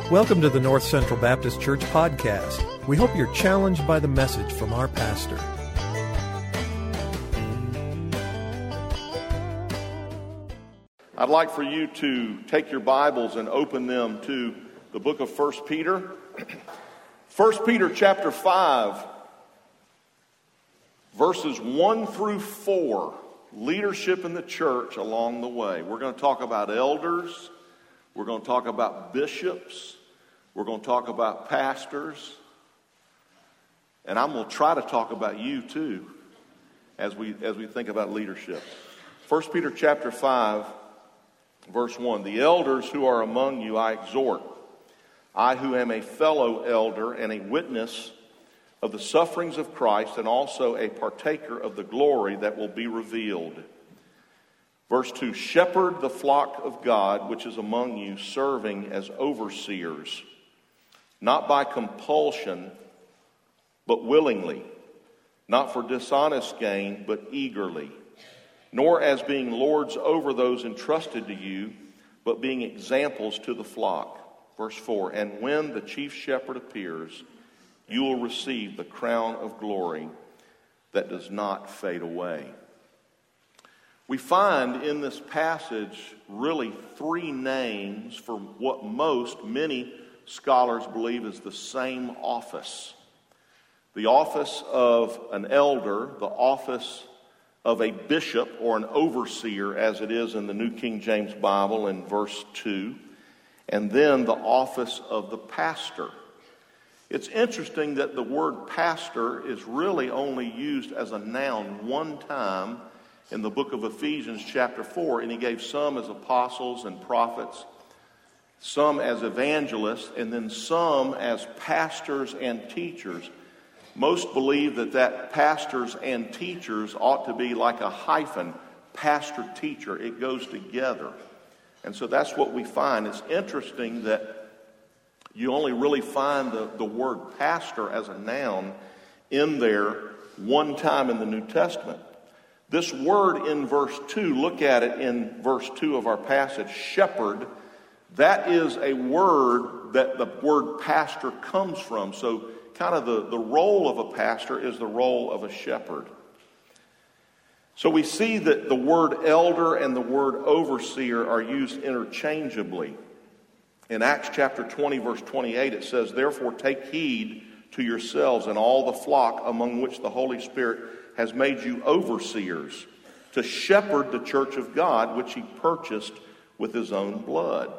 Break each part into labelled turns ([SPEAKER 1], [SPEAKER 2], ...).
[SPEAKER 1] Welcome to the North Central Baptist Church podcast. We hope you're challenged by the message from our pastor.
[SPEAKER 2] I'd like for you to take your Bibles and open them to the book of 1 Peter. 1 Peter chapter 5, verses 1 through 4, leadership in the church along the way. We're going to talk about elders. We're going to talk about bishops. We're going to talk about pastors. And I'm going to try to talk about you too as we think about leadership. 1 Peter chapter 5, verse 1. The elders who are among you I exhort, I who am a fellow elder and a witness of the sufferings of Christ and also a partaker of the glory that will be revealed. Verse 2, shepherd the flock of God which is among you, serving as overseers, not by compulsion, but willingly, not for dishonest gain, but eagerly, nor as being lords over those entrusted to you, but being examples to the flock. Verse 4, and when the chief shepherd appears, you will receive the crown of glory that does not fade away. We find in this passage really three names for what many scholars believe is the same office. The office of an elder, the office of a bishop or an overseer, as it is in the New King James Bible in verse 2, and then the office of the pastor. It's interesting that the word pastor is really only used as a noun one time in the book of Ephesians chapter 4, and he gave some as apostles and prophets, some as evangelists, and then some as pastors and teachers. Most believe that pastors and teachers ought to be like a hyphen, pastor-teacher. It goes together. And so that's what we find. It's interesting that you only really find the word pastor as a noun in there one time in the New Testament. This word in verse 2, look at it in verse 2 of our passage, shepherd. That is a word that the word pastor comes from. So kind of the role of a pastor is the role of a shepherd. So we see that the word elder and the word overseer are used interchangeably. In Acts chapter 20, verse 28, it says, therefore take heed to yourselves and all the flock among which the Holy Spirit has made you overseers, to shepherd the church of God, which he purchased with his own blood.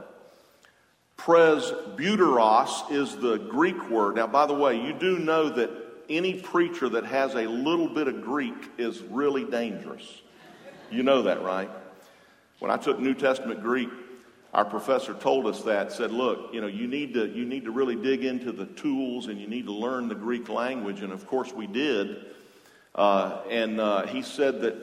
[SPEAKER 2] Presbyteros is the Greek word. Now, by the way, you do know that any preacher that has a little bit of Greek is really dangerous. You know that, right? When I took New Testament Greek, our professor told us that, said, look, you need to really dig into the tools and you need to learn the Greek language. And of course we did. He said that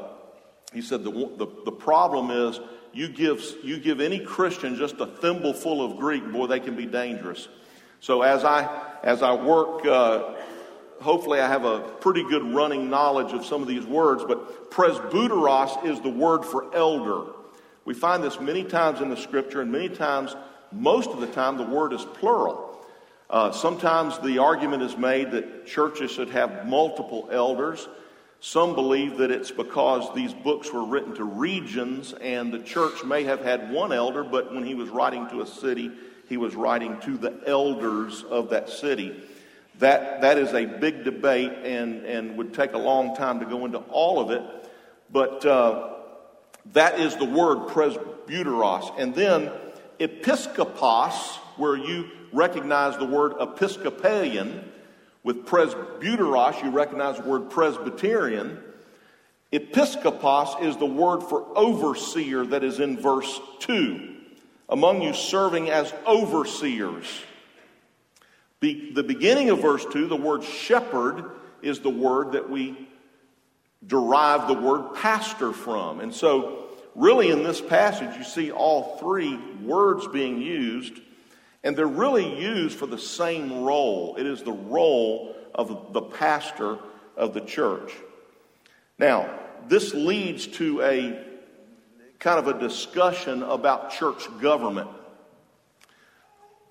[SPEAKER 2] the problem is you give any Christian just a thimbleful of Greek, boy, they can be dangerous. So as I work, hopefully I have a pretty good running knowledge of some of these words, but presbyteros is the word for elder. We find this many times in the scripture, and most of the time, the word is plural. Sometimes the argument is made that churches should have multiple elders. Some believe that it's because these books were written to regions and the church may have had one elder, but when he was writing to a city, he was writing to the elders of that city. That is a big debate and would take a long time to go into all of it. But that is the word presbyteros. And then episkopos, where you recognize the word Episcopalian. With presbyteros, you recognize the word Presbyterian. Episkopos is the word for overseer that is in verse 2. Among you serving as overseers. The beginning of verse 2, the word shepherd, is the word that we derive the word pastor from. And so, really in this passage, you see all three words being used. And they're really used for the same role. It is the role of the pastor of the church. Now, this leads to a kind of a discussion about church government.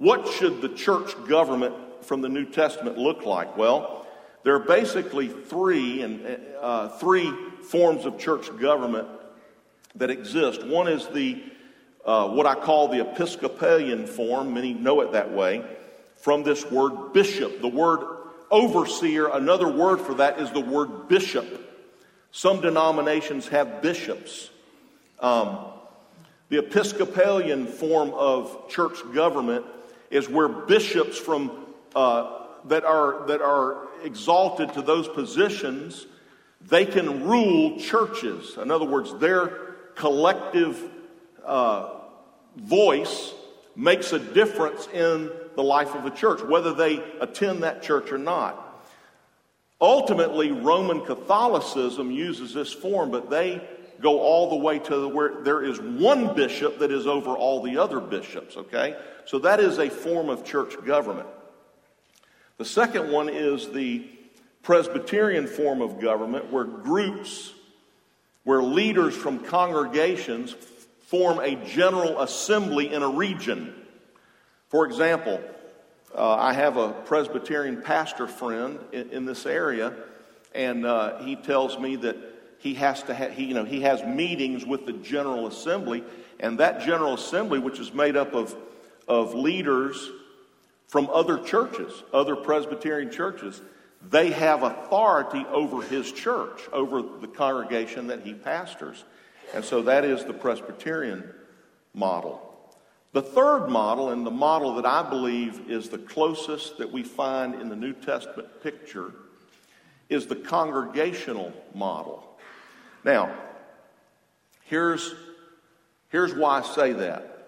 [SPEAKER 2] What should the church government from the New Testament look like? Well, there are basically three forms of church government that exist. One is the what I call the Episcopalian form. Many know it that way, from this word bishop. The word overseer, another word for that is the word bishop. Some denominations have bishops. The Episcopalian form of church government is where bishops from that are exalted to those positions, they can rule churches. In other words, their collective voice makes a difference in the life of a church, whether they attend that church or not. Ultimately, Roman Catholicism uses this form, but they go all the way to where there is one bishop that is over all the other bishops, okay? So that is a form of church government. The second one is the Presbyterian form of government, where leaders from congregations form a general assembly in a region. For example, I have a Presbyterian pastor friend in this area, and he tells me that he has meetings with the General Assembly, and that General Assembly, which is made up of leaders from other churches, other Presbyterian churches, they have authority over his church, over the congregation that he pastors. And so that is the Presbyterian model. The third model, and the model that I believe is the closest that we find in the New Testament picture, is the congregational model. Now, here's why I say that.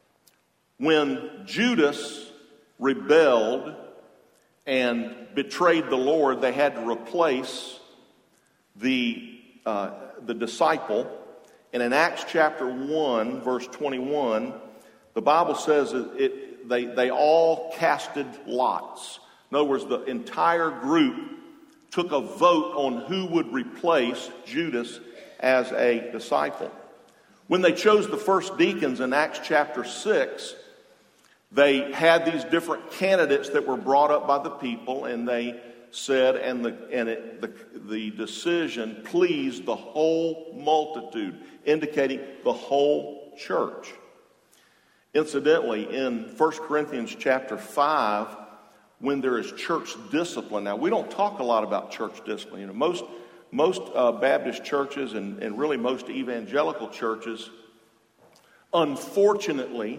[SPEAKER 2] When Judas rebelled and betrayed the Lord, they had to replace the disciple. And in Acts chapter 1, verse 21, the Bible says they all casted lots. In other words, the entire group took a vote on who would replace Judas as a disciple. When they chose the first deacons in Acts chapter 6, they had these different candidates that were brought up by the people, and they said, the decision pleased the whole multitude, indicating the whole church. Incidentally, in 1 Corinthians chapter 5, when there is church discipline, now we don't talk a lot about church discipline. You know, most Baptist churches and really most evangelical churches, unfortunately,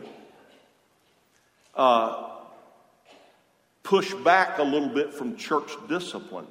[SPEAKER 2] push back a little bit from church discipline.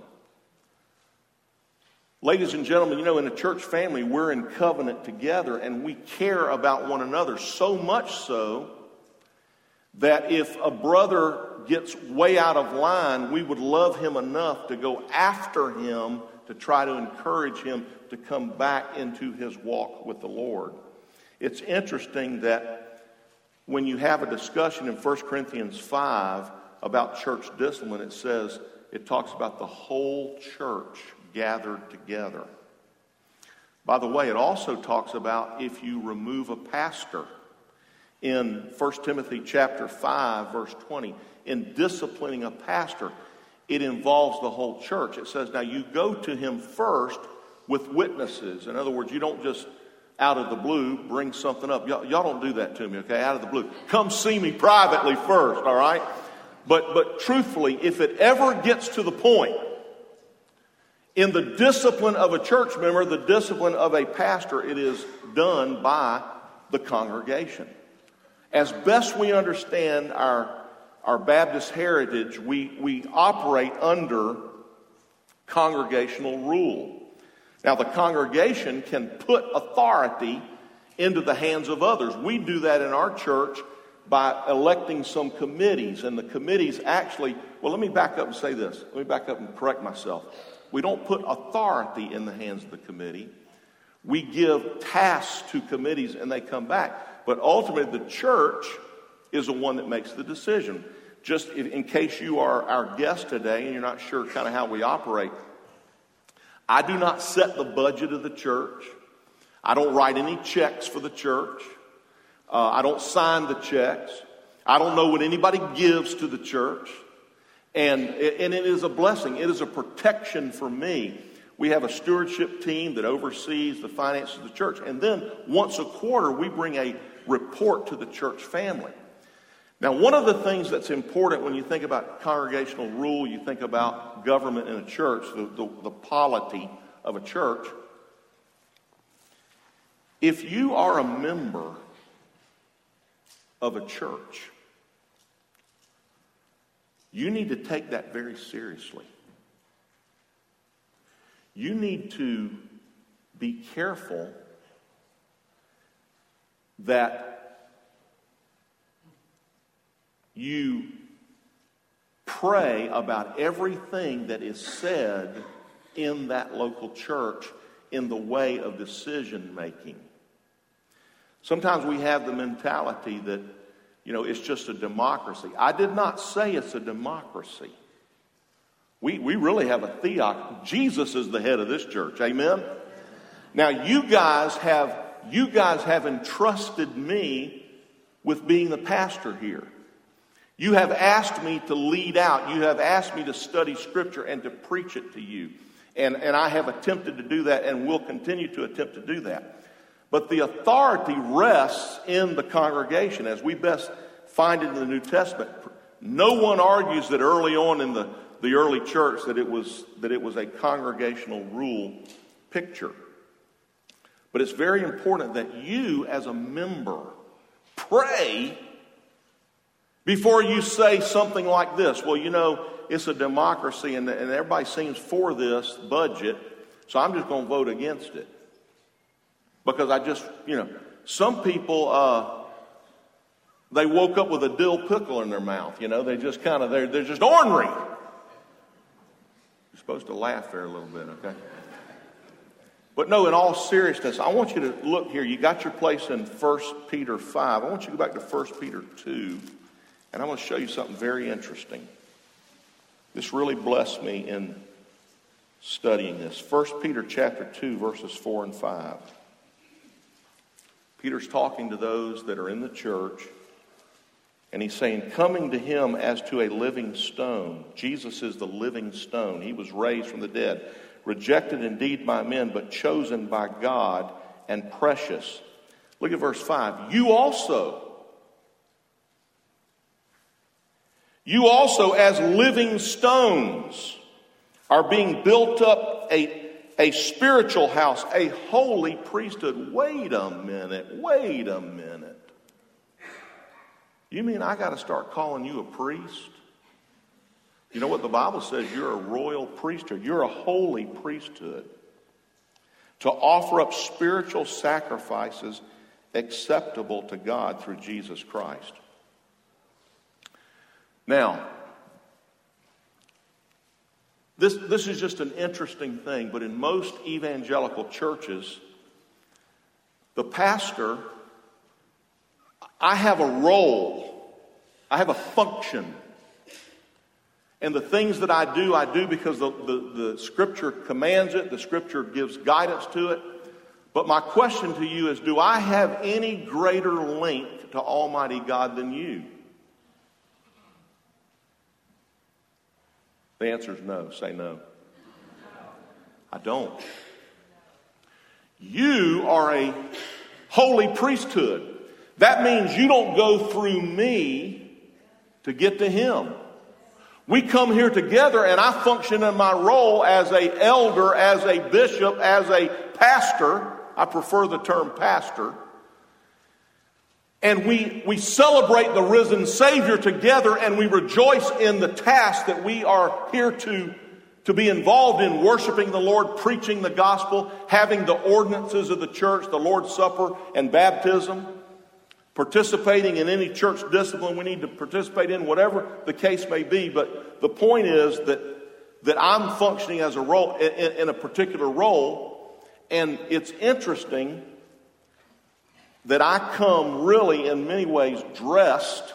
[SPEAKER 2] Ladies and gentlemen, you know, in a church family, we're in covenant together and we care about one another, so much so that if a brother gets way out of line, we would love him enough to go after him to try to encourage him to come back into his walk with the Lord. It's interesting that when you have a discussion in 1 Corinthians 5 about church discipline, it talks about the whole church gathered together. By the way, it also talks about if you remove a pastor. In 1 Timothy chapter 5, verse 20, in disciplining a pastor, it involves the whole church. It says, now you go to him first with witnesses. In other words, you don't just out of the blue bring something up. Y'all don't do that to me, okay? Out of the blue. Come see me privately first, all right? But truthfully, if it ever gets to the point in the discipline of a church member, the discipline of a pastor, it is done by the congregation. As best we understand our Baptist heritage, we operate under congregational rule. Now, the congregation can put authority into the hands of others. We do that in our church by electing some committees. And the committees actually, well, let me back up and say this. Let me back up and correct myself. We don't put authority in the hands of the committee. We give tasks to committees and they come back. But ultimately, the church is the one that makes the decision. Just in case you are our guest today and you're not sure kind of how we operate, I do not set the budget of the church. I don't write any checks for the church. I don't sign the checks. I don't know what anybody gives to the church. And it is a blessing. It is a protection for me. We have a stewardship team that oversees the finances of the church. And then once a quarter, we bring a report to the church family. Now, one of the things that's important when you think about congregational rule, you think about government in a church, the polity of a church. If you are a member of a church, you need to take that very seriously. You need to be careful that you pray about everything that is said in that local church in the way of decision making. Sometimes we have the mentality that, it's just a democracy. I did not say it's a democracy. We really have a theocracy. Jesus is the head of this church. Amen? Now, you guys have entrusted me with being the pastor here. You have asked me to lead out. You have asked me to study Scripture and to preach it to you. And I have attempted to do that and will continue to attempt to do that. But the authority rests in the congregation, as we best find it in the New Testament. No one argues that early on in the early church that it was a congregational rule picture. But it's very important that you, as a member, pray before you say something like this. Well, it's a democracy and everybody seems for this budget, so I'm just going to vote against it. Because I just, some people, they woke up with a dill pickle in their mouth. They just they're just ornery. You're supposed to laugh there a little bit, okay? But no, in all seriousness, I want you to look here. You got your place in 1 Peter 5. I want you to go back to 1 Peter 2, and I want to show you something very interesting. This really blessed me in studying this. 1 Peter chapter 2, verses 4 and 5. Peter's talking to those that are in the church, and he's saying, coming to him as to a living stone. Jesus is the living stone. He was raised from the dead, rejected indeed by men, but chosen by God and precious. Look at verse 5. You also as living stones are being built up a spiritual house, a holy priesthood. Wait a minute. You mean I got to start calling you a priest? You know what the Bible says? You're a royal priesthood. You're a holy priesthood. To offer up spiritual sacrifices acceptable to God through Jesus Christ. Now, this is just an interesting thing, but in most evangelical churches, the pastor, I have a role, I have a function. And the things that I do because the Scripture commands it, the Scripture gives guidance to it. But my question to you is, do I have any greater link to Almighty God than you? The answer is no. Say no. I don't. You are a holy priesthood. That means you don't go through me to get to Him. We come here together and I function in my role as an elder, as a bishop, as a pastor. I prefer the term pastor. And we celebrate the risen Savior together, and we rejoice in the task that we are here to be involved in, worshiping the Lord, preaching the gospel, having the ordinances of the church, the Lord's Supper and baptism, participating in any church discipline we need to participate in, whatever the case may be. But the point is that I'm functioning as a role, in a particular role, and it's interesting that I come really in many ways dressed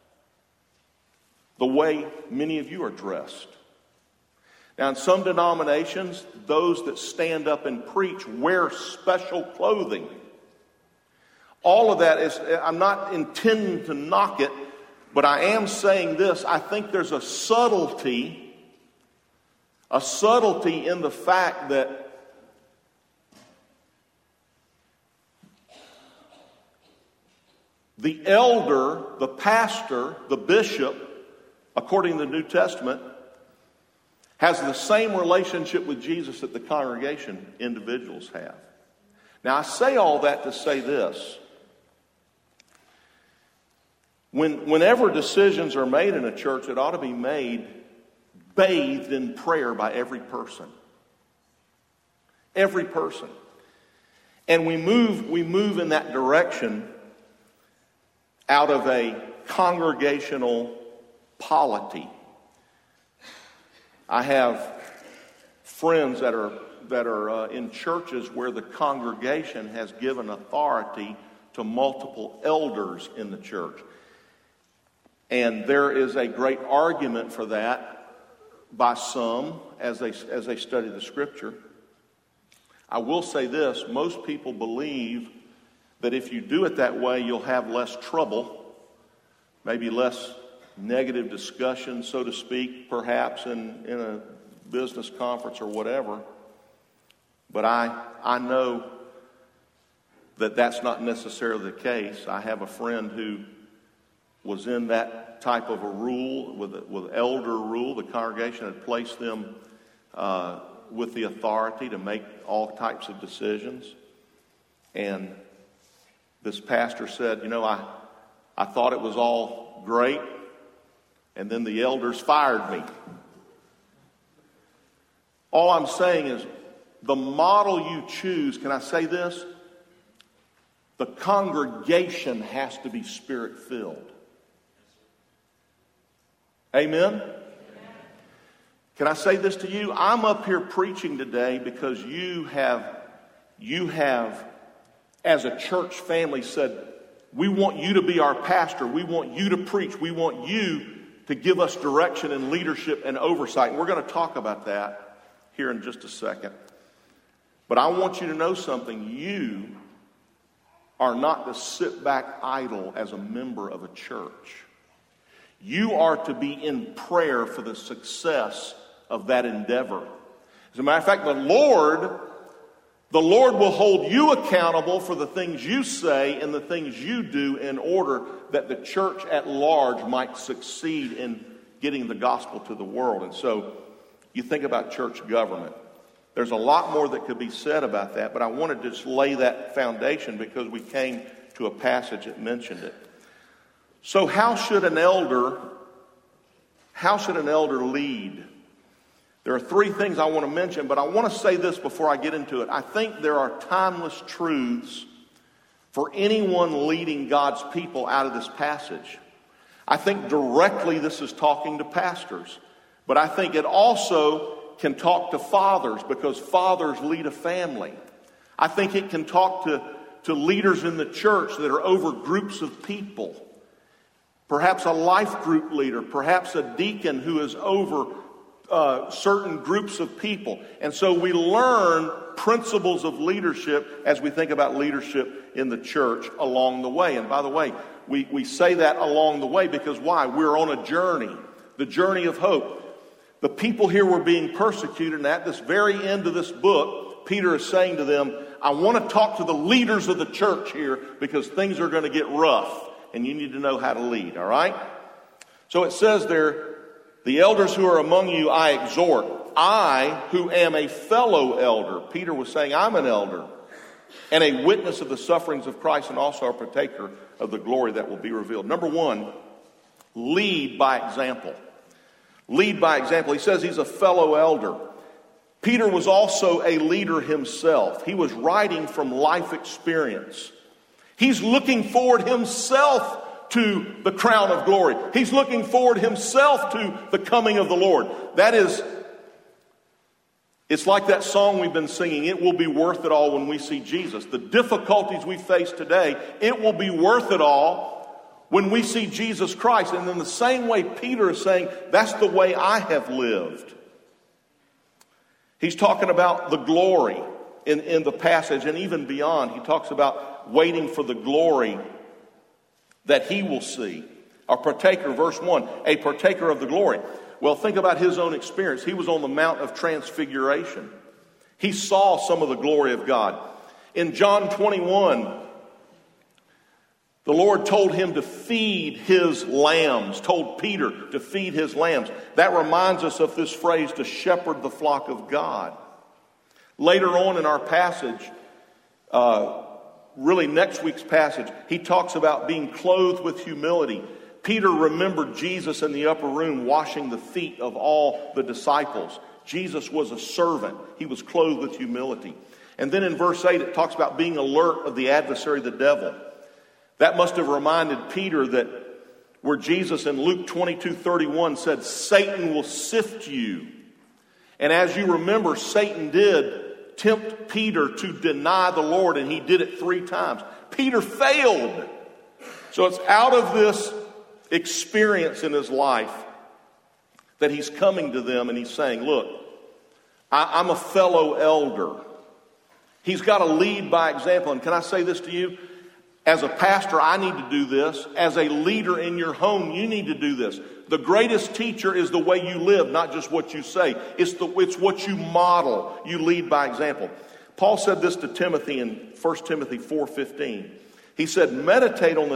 [SPEAKER 2] the way many of you are dressed. Now, in some denominations, those that stand up and preach wear special clothing. All of that is, I'm not intending to knock it, But I am saying this, I think there's a subtlety in the fact that the elder, the pastor, the bishop, according to the New Testament, has the same relationship with Jesus that the congregation individuals have. Now, I say all that to say this. Whenever decisions are made in a church, it ought to be made bathed in prayer by every person. Every person. And we move in that direction out of a congregational polity. I have friends that are in churches where the congregation has given authority to multiple elders in the church. And there is a great argument for that by some as they study the Scripture. I will say this, most people believe that if you do it that way, you'll have less trouble, maybe less negative discussion, so to speak, perhaps in a business conference or whatever. But I know that that's not necessarily the case. I have a friend who was in that type of a rule, with elder rule. The congregation had placed them with the authority to make all types of decisions. And this pastor said, I thought it was all great, and then the elders fired me. All I'm saying is, the model you choose, can I say this? The congregation has to be Spirit-filled. Amen? Can I say this to you? I'm up here preaching today because you have, as a church family, said, we want you to be our pastor. We want you to preach. We want you to give us direction and leadership and oversight. And we're going to talk about that here in just a second. But I want you to know something. You are not to sit back idle as a member of a church. You are to be in prayer for the success of that endeavor. As a matter of fact, the Lord will hold you accountable for the things you say and the things you do in order that the church at large might succeed in getting the gospel to the world. And so you think about church government. There's a lot more that could be said about that, but I wanted to just lay that foundation because we came to a passage that mentioned it. So how should an elder lead? There are three things I want to mention, but I want to say this before I get into it. I think there are timeless truths for anyone leading God's people out of this passage. I think directly this is talking to pastors, but I think it also can talk to fathers because fathers lead a family. I think it can talk to leaders in the church that are over groups of people. Perhaps a life group leader, perhaps a deacon who is over certain groups of people. And so we learn principles of leadership as we think about leadership in the church along the way. And by the way, we say that along the way because why? We're on a journey, the journey of hope. The people here were being persecuted, and at this very end of this book, Peter is saying to them, I want to talk to the leaders of the church here because things are going to get rough. And you need to know how to lead, all right? So it says there, the elders who are among you I exhort. I, who am a fellow elder. Peter was saying, I'm an elder. And a witness of the sufferings of Christ and also a partaker of the glory that will be revealed. Number one, lead by example. Lead by example. He says he's a fellow elder. Peter was also a leader himself. He was writing from life experience. He's looking forward himself to the crown of glory. He's looking forward himself to the coming of the Lord. It's like that song we've been singing, it will be worth it all when we see Jesus. The difficulties we face today, it will be worth it all when we see Jesus Christ. And in the same way, Peter is saying, that's the way I have lived. He's talking about the glory in the passage and even beyond. He talks about waiting for the glory that he will see. A partaker, verse 1, a partaker of the glory. Well, think about his own experience. He was on the Mount of Transfiguration. He saw some of the glory of God. In John 21, the Lord told him to feed his lambs, told Peter to feed his lambs. That reminds us of this phrase, to shepherd the flock of God. Later on in our passage, really next week's passage, he talks about being clothed with humility. Peter remembered Jesus in the upper room washing the feet of all the disciples. Jesus was a servant. He was clothed with humility. And then in verse 8, it talks about being alert of the adversary, the devil. That must have reminded Peter that where Jesus in Luke 22:31 said, Satan will sift you. And as you remember, Satan did tempt Peter to deny the Lord, and he did it 3 times. Peter failed. So it's out of this experience in his life that he's coming to them and he's saying, look, I'm a fellow elder. He's got to lead by example. And can I say this to you? As a pastor, I need to do this. As a leader in your home, you need to do this. The greatest teacher is the way you live, not just what you say. It's what you model. You lead by example. Paul said this to Timothy in 1 Timothy 4:15. He said, meditate on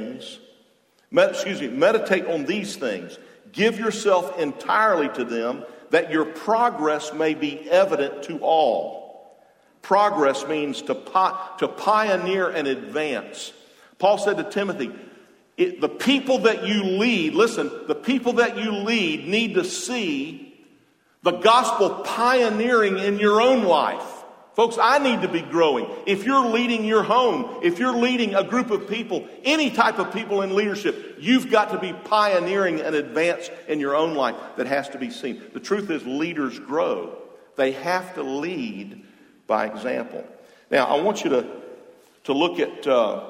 [SPEAKER 2] these things. Give yourself entirely to them, that your progress may be evident to all. Progress means to pioneer and advance. Paul said to Timothy, the people that you lead, listen, the people that you lead need to see the gospel pioneering in your own life. Folks, I need to be growing. If you're leading your home, if you're leading a group of people, any type of people in leadership, you've got to be pioneering an advance in your own life that has to be seen. The truth is, leaders grow. They have to lead by example. Now, I want you to look at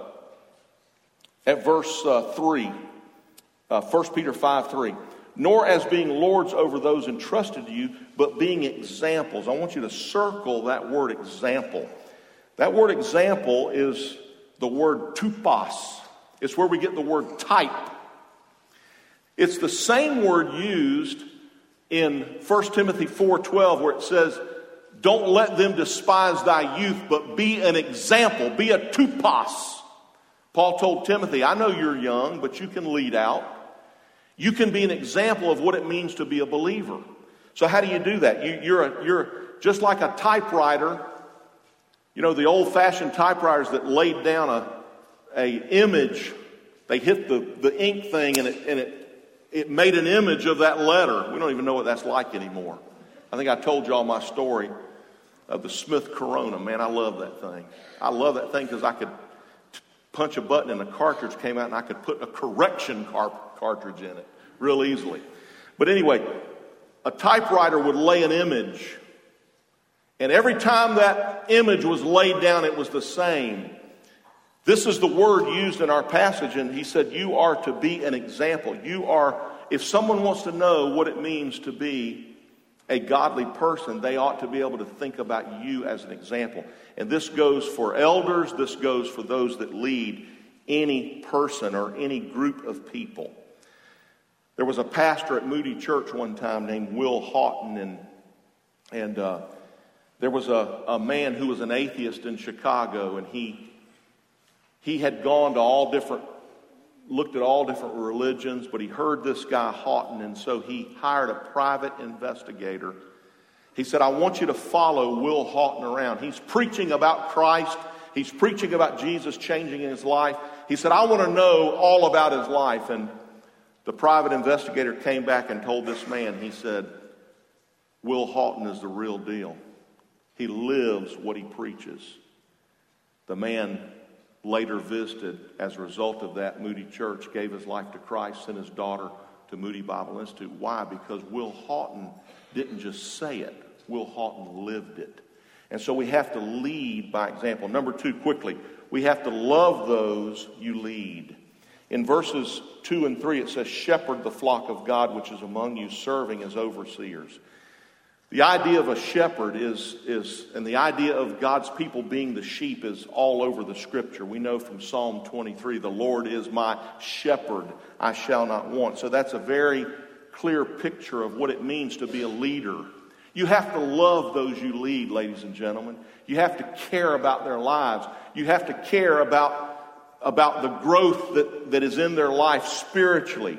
[SPEAKER 2] verse 3, 1 Peter 5:3. Nor as being lords over those entrusted to you, but being examples. I want you to circle that word example. That word example is the word tupos. It's where we get the word type. It's the same word used in 1 Timothy 4:12 where it says, don't let them despise thy youth, but be an example, be a tupos. Paul told Timothy, I know you're young, but you can lead out. You can be an example of what it means to be a believer. So how do you do that? You're just like a typewriter. You know, the old-fashioned typewriters that laid down a image. They hit the ink thing and it made an image of that letter. We don't even know what that's like anymore. I think I told y'all my story of the Smith Corona. Man, I love that thing. I love that thing because I could punch a button and a cartridge came out and I could put a correction cartridge in it real easily. But anyway, a typewriter would lay an image. And every time that image was laid down, it was the same. This is the word used in our passage, and he said, you are to be an example. You are, if someone wants to know what it means to be a godly person, they ought to be able to think about you as an example. And this goes for elders, this goes for those that lead any person or any group of people. There was a pastor at Moody Church one time named Will Houghton, and there was a man who was an atheist in Chicago, and he had gone to looked at all different religions, but he heard this guy Houghton, and so he hired a private investigator. He said, I want you to follow Will Houghton around. He's preaching about Christ. He's preaching about Jesus changing his life. He said, I want to know all about his life. And the private investigator came back and told this man, he said, Will Houghton is the real deal. He lives what he preaches. The man later visited, as a result of that, Moody Church, gave his life to Christ, sent his daughter to Moody Bible Institute. Why? Because Will Houghton didn't just say it. Will Houghton lived it. And so we have to lead by example. Number 2, quickly, we have to love those you lead. In verses 2 and 3, it says, shepherd the flock of God which is among you, serving as overseers. The idea of a shepherd and the idea of God's people being the sheep is all over the Scripture. We know from Psalm 23, the Lord is my shepherd, I shall not want. So that's a very clear picture of what it means to be a leader. You have to love those you lead, ladies and gentlemen. You have to care about their lives. You have to care about the growth that is in their life spiritually.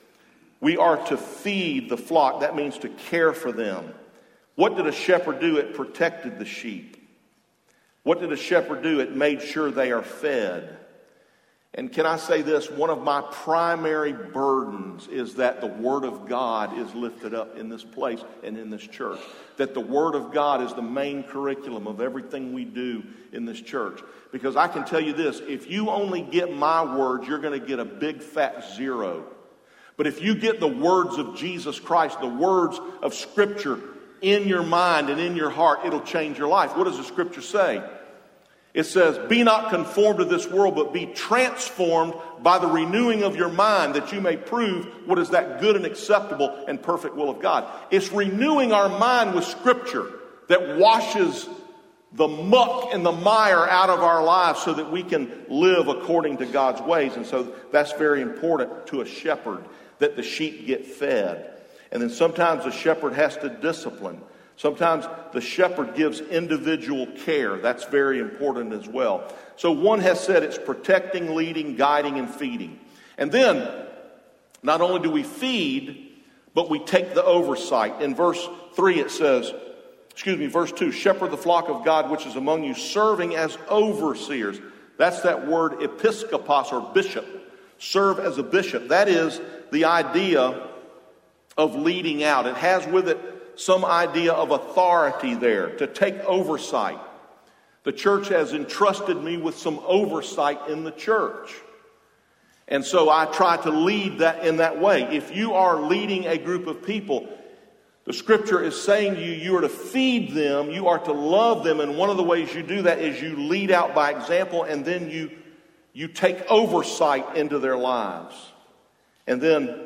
[SPEAKER 2] We are to feed the flock. That means to care for them. What did a shepherd do? It protected the sheep. What did a shepherd do? It made sure they are fed. And can I say this? One of my primary burdens is that the Word of God is lifted up in this place and in this church. That the Word of God is the main curriculum of everything we do in this church. Because I can tell you this, if you only get my words, you're going to get a big fat zero. But if you get the words of Jesus Christ, the words of Scripture in your mind and in your heart, it'll change your life. What does the Scripture say? It says, be not conformed to this world, but be transformed by the renewing of your mind, that you may prove what is that good and acceptable and perfect will of God. It's renewing our mind with Scripture that washes the muck and the mire out of our lives so that we can live according to God's ways. And so that's very important to a shepherd, that the sheep get fed. And then sometimes the shepherd has to discipline. Sometimes the shepherd gives individual care. That's very important as well. So one has said it's protecting, leading, guiding, and feeding. And then, not only do we feed, but we take the oversight. In verse 3 it says, verse 2, shepherd the flock of God which is among you, serving as overseers. That's that word episkopos, or bishop. Serve as a bishop. That is the idea of leading out. It has with it some idea of authority there, to take oversight. The church has entrusted me with some oversight in the church. And so I try to lead that in that way. If you are leading a group of people, the Scripture is saying to you, you are to feed them, you are to love them, and one of the ways you do that is you lead out by example, and then you take oversight into their lives. And then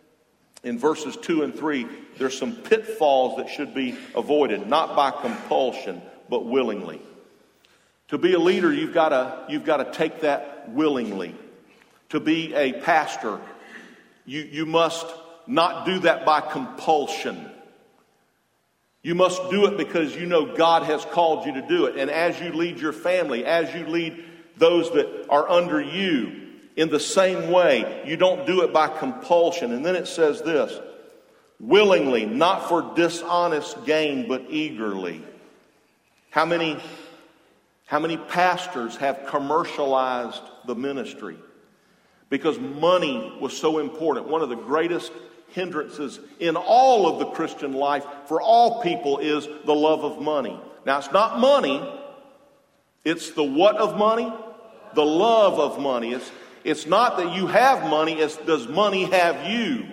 [SPEAKER 2] in verses 2 and 3, there's some pitfalls that should be avoided, not by compulsion, but willingly. To be a leader, you've got to take that willingly. To be a pastor, you must not do that by compulsion. You must do it because you know God has called you to do it. And as you lead your family, as you lead those that are under you, in the same way, you don't do it by compulsion. And then it says this, willingly, not for dishonest gain, but eagerly. How many pastors have commercialized the ministry? Because money was so important. One of the greatest hindrances in all of the Christian life for all people is the love of money. Now, it's not money. It's the what of money? The love of money. It's not that you have money, it's does money have you?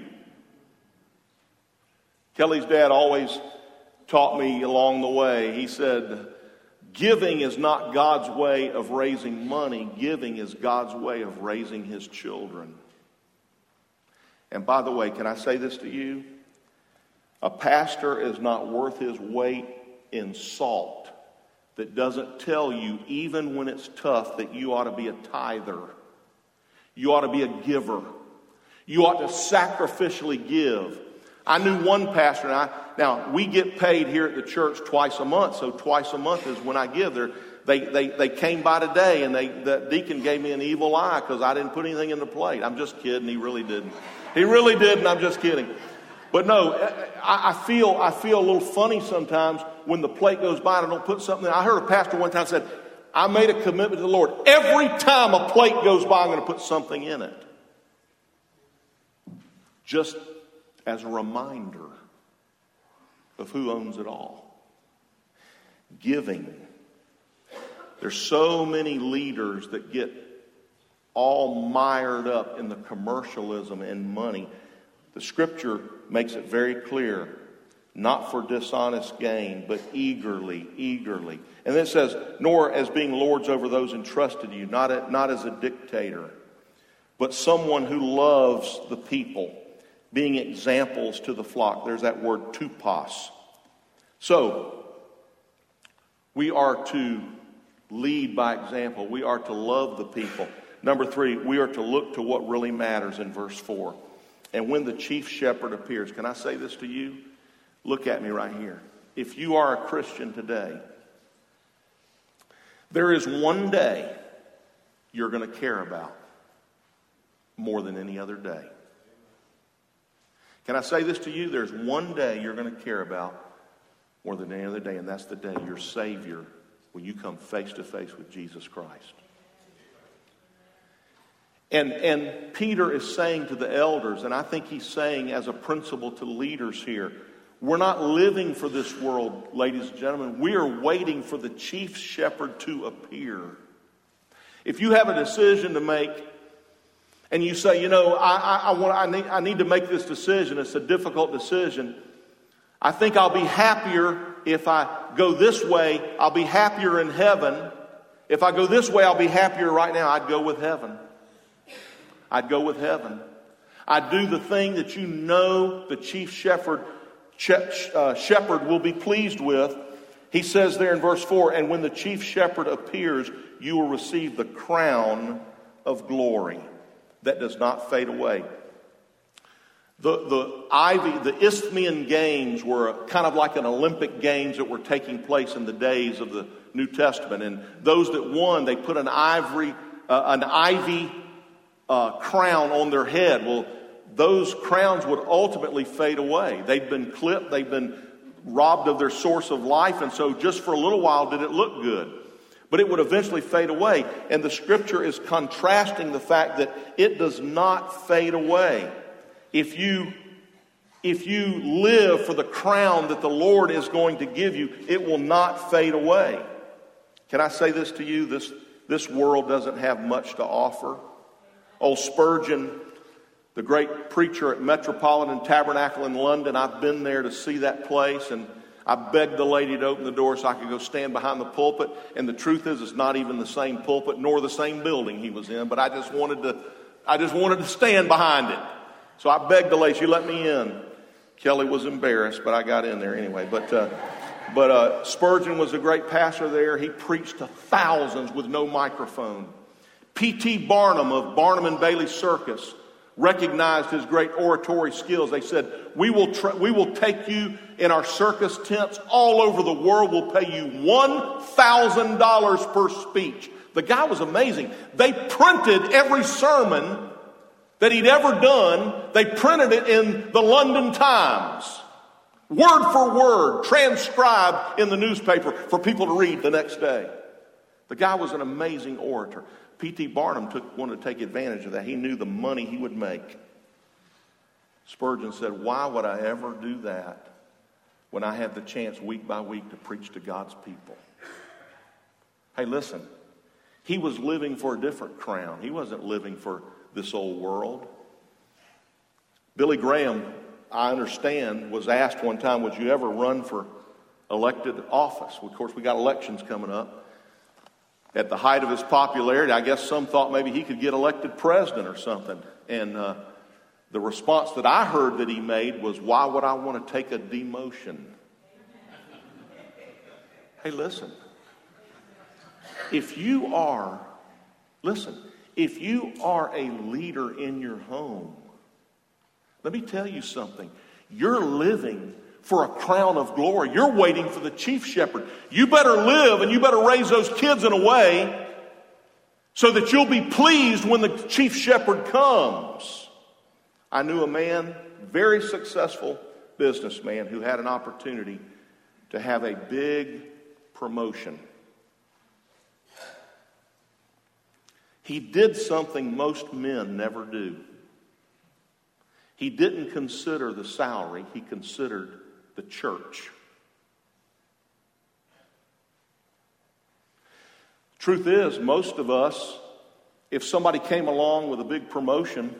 [SPEAKER 2] Kelly's dad always taught me along the way. He said, giving is not God's way of raising money. Giving is God's way of raising His children. And by the way, can I say this to you? A pastor is not worth his weight in salt that doesn't tell you, even when it's tough, that you ought to be a tither. You ought to be a giver. You ought to sacrificially give. I knew one pastor, now we get paid here at the church twice a month, so twice a month is when I give. They came by today, and the deacon gave me an evil eye because I didn't put anything in the plate. I'm just kidding. He really didn't. He really didn't. I'm just kidding. But no, I feel a little funny sometimes when the plate goes by and I don't put something in. I heard a pastor one time said, I made a commitment to the Lord. Every time a plate goes by, I'm going to put something in it. Just as a reminder of who owns it all. Giving. There's so many leaders that get all mired up in the commercialism and money. The Scripture makes it very clear, not for dishonest gain, but eagerly. And then it says, nor as being lords over those entrusted to you, not as a dictator, but someone who loves the people, being examples to the flock. There's that word tupos. So, we are to lead by example. We are to love the people. Number 3, we are to look to what really matters in verse 4. And when the chief shepherd appears, can I say this to you? Look at me right here. If you are a Christian today, there is one day you're going to care about more than any other day. Can I say this to you? There's one day you're going to care about more than any other day, and that's the day your Savior, when you come face to face with Jesus Christ. And Peter is saying to the elders, and I think he's saying as a principle to leaders here, we're not living for this world, ladies and gentlemen. We are waiting for the chief shepherd to appear. If you have a decision to make, and you say, I need to make this decision. It's a difficult decision. I think I'll be happier if I go this way. I'll be happier in heaven. If I go this way, I'll be happier right now. I'd go with heaven. I'd go with heaven. I'd do the thing that you know the chief shepherd will be pleased with. He says there in verse 4, and when the chief shepherd appears, you will receive the crown of glory that does not fade away. The Isthmian Games were kind of like an Olympic Games that were taking place in the days of the New Testament. And those that won, they put an ivy crown on their head. Well, those crowns would ultimately fade away. They'd been clipped, they'd been robbed of their source of life, and so just for a little while did it look good. But it would eventually fade away. And the scripture is contrasting the fact that it does not fade away. If you live for the crown that the Lord is going to give you, it will not fade away. Can I say this to you? This world doesn't have much to offer. Old Spurgeon, the great preacher at Metropolitan Tabernacle in London, I've been there to see that place, and I begged the lady to open the door so I could go stand behind the pulpit. And the truth is, it's not even the same pulpit nor the same building he was in, but I just wanted to stand behind it. So I begged the lady, she let me in. Kelly was embarrassed, but I got in there anyway. But Spurgeon was a great pastor there. He preached to thousands with no microphone. P.T. Barnum of Barnum and Bailey Circus recognized his great oratory skills. They said, we will take you in our circus tents all over the world. We'll pay you $1,000 per speech. The guy was amazing. They printed every sermon that he'd ever done. They printed it in the London Times, word for word, transcribed in the newspaper for people to read the next day. The guy was an amazing orator. P.T. Barnum wanted to take advantage of that. He knew the money he would make. Spurgeon said, why would I ever do that when I have the chance week by week to preach to God's people? Hey, listen, he was living for a different crown. He wasn't living for this old world. Billy Graham, I understand, was asked one time, would you ever run for elected office? Of course, we got elections coming up. At the height of his popularity, I guess some thought maybe he could get elected president or something. And the response that I heard that he made was, why would I want to take a demotion? Hey, listen. If you are a leader in your home, let me tell you something. You're living for a crown of glory. You're waiting for the chief shepherd. You better live and you better raise those kids in a way so that you'll be pleased when the chief shepherd comes. I knew a man, very successful businessman, who had an opportunity to have a big promotion. He did something most men never do. He didn't consider the salary, he considered the church. Truth is, most of us, if somebody came along with a big promotion,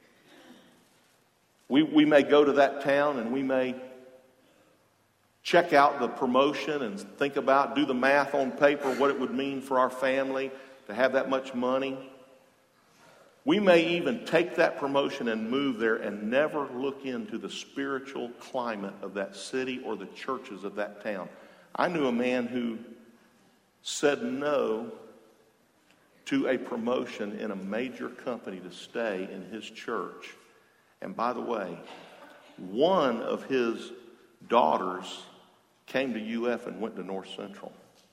[SPEAKER 2] we may go to that town and we may check out the promotion and think about, do the math on paper, what it would mean for our family to have that much money. We may even take that promotion and move there and never look into the spiritual climate of that city or the churches of that town. I knew a man who said no to a promotion in a major company to stay in his church. And by the way, one of his daughters came to UF and went to North Central.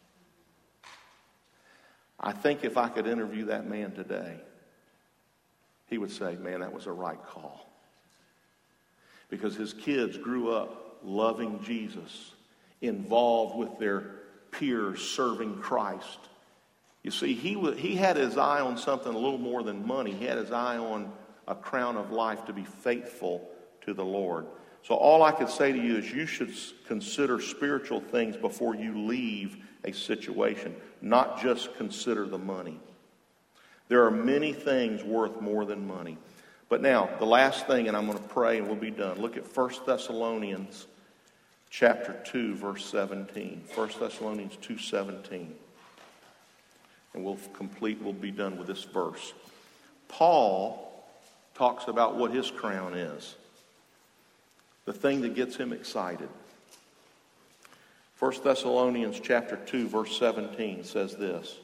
[SPEAKER 2] I think if I could interview that man today, he would say, man, that was a right call. Because his kids grew up loving Jesus, involved with their peers, serving Christ. You see, he had his eye on something a little more than money. He had his eye on a crown of life to be faithful to the Lord. So all I could say to you is you should consider spiritual things before you leave a situation, not just consider the money. There are many things worth more than money. But now, the last thing, and I'm going to pray and we'll be done. Look at 1 Thessalonians chapter 2, verse 17. 1 Thessalonians 2:17. And we'll be done with this verse. Paul talks about what his crown is. The thing that gets him excited. 1 Thessalonians chapter 2, verse 17 says this.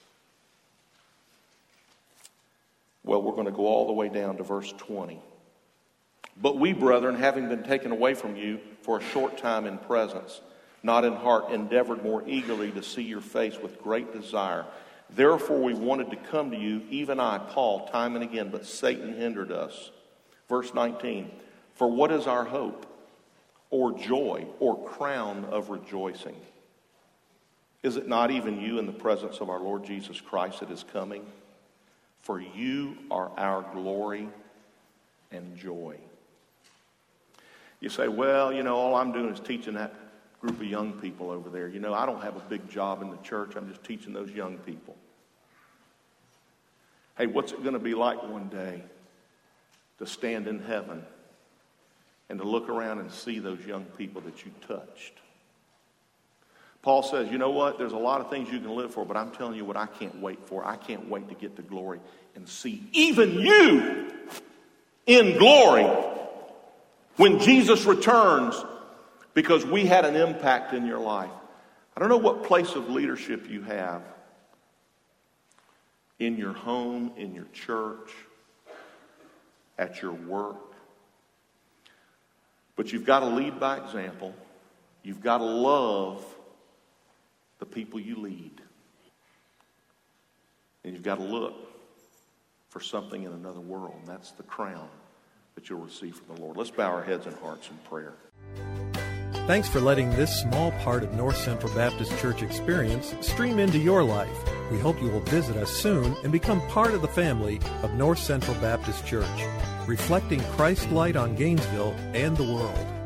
[SPEAKER 2] Well, we're going to go all the way down to verse 20. But we, brethren, having been taken away from you for a short time in presence, not in heart, endeavored more eagerly to see your face with great desire. Therefore we wanted to come to you, even I, Paul, time and again, but Satan hindered us. Verse 19. For what is our hope, or joy, or crown of rejoicing? Is it not even you in the presence of our Lord Jesus Christ that is coming? For you are our glory and joy. You say, well, all I'm doing is teaching that group of young people over there. I don't have a big job in the church. I'm just teaching those young people. Hey, what's it going to be like one day to stand in heaven and to look around and see those young people that you touched? Paul says, you know what? There's a lot of things you can live for, but I'm telling you what I can't wait for. I can't wait to get to glory and see even you in glory when Jesus returns, because we had an impact in your life. I don't know what place of leadership you have in your home, in your church, at your work. But you've got to lead by example. You've got to love the people you lead. And you've got to look for something in another world. And that's the crown that you'll receive from the Lord. Let's bow our heads and hearts in prayer.
[SPEAKER 1] Thanks for letting this small part of North Central Baptist Church experience stream into your life. We hope you will visit us soon and become part of the family of North Central Baptist Church, reflecting Christ's light on Gainesville and the world.